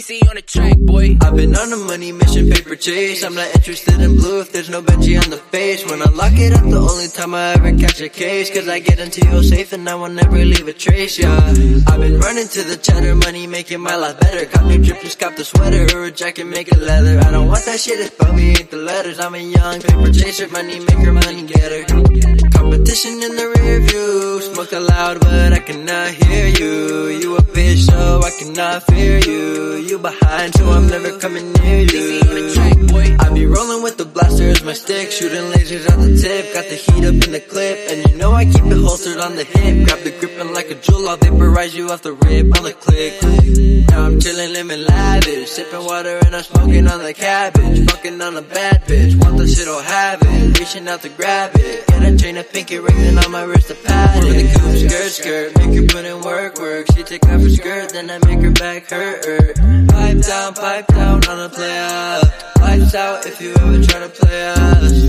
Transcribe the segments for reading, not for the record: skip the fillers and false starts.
DC on the track, boy. I've been on a money mission, paper chase. I'm not interested in blue if there's no Benji on the face. When I lock it up, the only time I ever catch a case. Cause I get into your safe and I will never leave a trace, yeah. I've been running to the cheddar, money making my life better. Cop new drip, just cop the sweater, or a jacket, make it leather. I don't want that shit, it's probably ain't the letters. I'm a young paper chaser, money maker, money getter. Competition in the rear view, smoke loud but I cannot hear you. You a bitch so I cannot fear you. You behind so I'm never coming near you. I be rolling with the blaster as my stick, shooting lasers out the tip. Got the heat up in the clip, and you know I keep it holstered on the hip. Grab the grip and like a jewel, I'll vaporize you off the rip on the click. Now I'm chillin', living lavish, sipping water and I'm smoking on the cabbage. Fucking on a bad bitch, want the shit, I'll have it. Reaching out to grab it, get a chain, a pinky ring, and on my wrist a pad. With a coupe skirt, make her put in work. She take off her skirt, then I make her back hurt. Pipe down on a player. Lights out if you ever try to play us.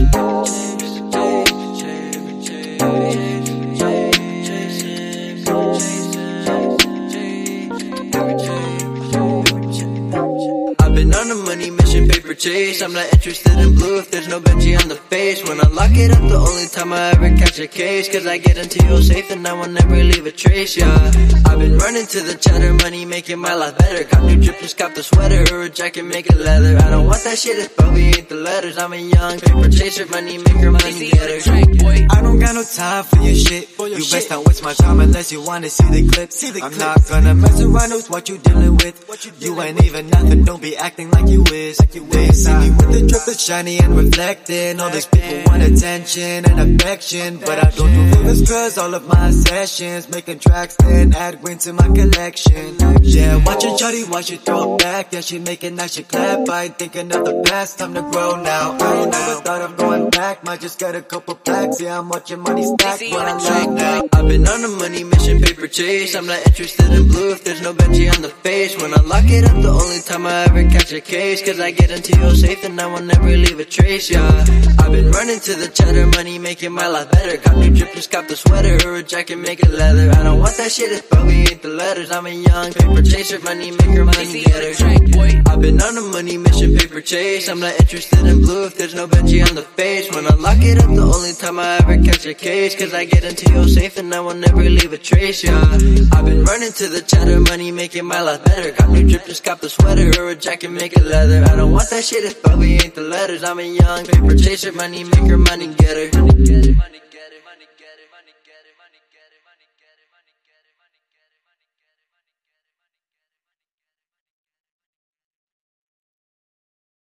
I've been on a money mission, paper chase. I'm not interested in blue if there's no Benji on the face. When I lock it up, the only time I ever catch a case. Cause I get into your safe and I will never leave a trace, yeah. I've been running to the cheddar, money making my life better. Cop new drip, just cop the sweater, or a jacket, make it leather. I don't want that shit, it's probably ain't the letters. I'm a young paper chaser, money maker, money getter. I don't got no time for your shit. You best not waste my time unless you wanna see the clips. I'm not gonna mess around with what you dealing with. You ain't even nothing, don't be acting like you is. They see me with the drip that's shiny and reflecting. All these people want attention and affection, but I don't do favors cause all of my sessions making tracks then add wind to my collection. Yeah, watch it shawty, watch it throw it back. Yeah, she making that shit clap. I ain't thinking of the past, time to grow now. I ain't never thought of going back, might just get a couple packs. Yeah, I'm watching money stack when I like now. I've been on a money mission, paper chase. I'm not interested in blue if there's no Benji on the face. When I lock it up, the only time I ever catch a case. Cause I get into your safe and I will never leave a trace, yeah. I've been running to the cheddar, money making my life better. Cop new drip, just cop the sweater, or a jacket, make it leather. I don't want that shit, it's probably ain't the letters. I'm a young paper chaser, money maker, money getter. I've been on a money mission, paper chase. I'm not interested in blue if there's no Benji on the face. When I lock it up, the only time I ever catch a case. Cause I get into your safe and I will never leave a trace, yeah. I've been running to the cheddar, money making my life better. Cop new drip, just cop the sweater, or a jacket, make it leather. I don't want that shit, it's probably ain't the letters. I'm a young paper chaser, money maker, money getter.